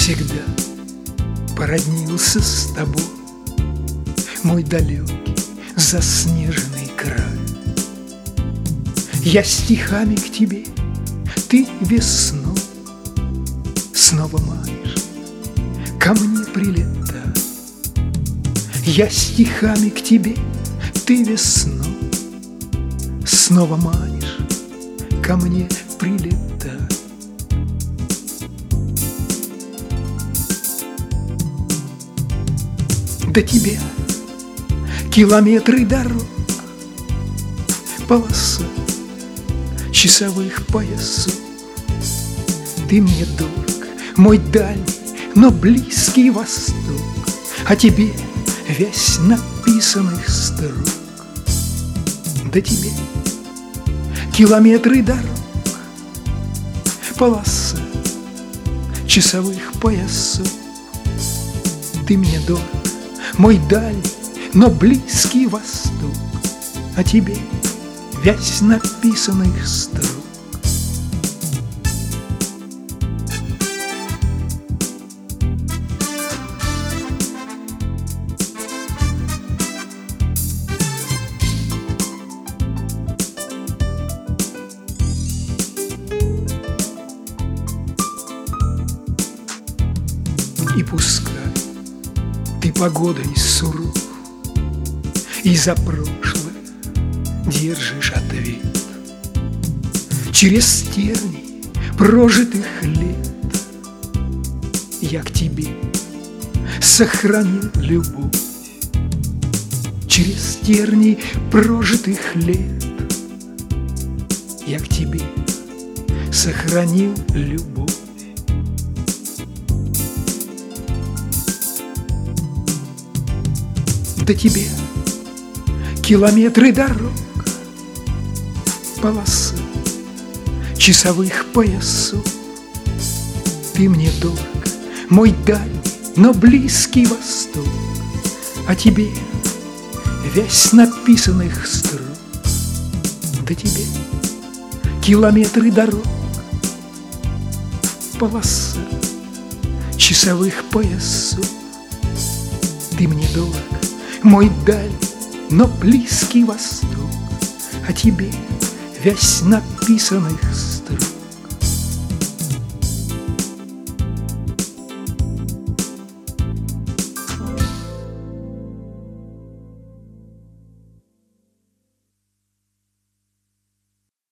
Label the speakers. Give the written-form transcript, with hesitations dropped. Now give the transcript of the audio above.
Speaker 1: навсегда породнился с тобой мой далекий заснеженный край. Я стихами к тебе, ты весной снова маешь ко мне прилетай. Я стихами к тебе, ты весной снова манишь ко мне прилетай. До тебя километры дорог, полоса часовых поясов. Ты мне дорог, мой дальний, но близкий восток, о тебе вязь написанных строк. До тебя километры дорог, полоса часовых поясов. Ты мне дорог, мой дальний, но близкий восток, о тебе вязь написанных строк. И пускай ты погодой суров и за прошлое держишь ответ, через тернии прожитых лет я к тебе сохранил любовь. Через тернии прожитых лет я к тебе сохранил любовь. До тебя километры дорог, полоса часовых поясов. Ты мне дорог, мой дальний, но близкий восток, о тебе вязь написанных строк. До тебя километры дорог, полоса часовых поясов. Ты мне дорог, мой дальний, но близкий восток, о тебе вязь написанных строк.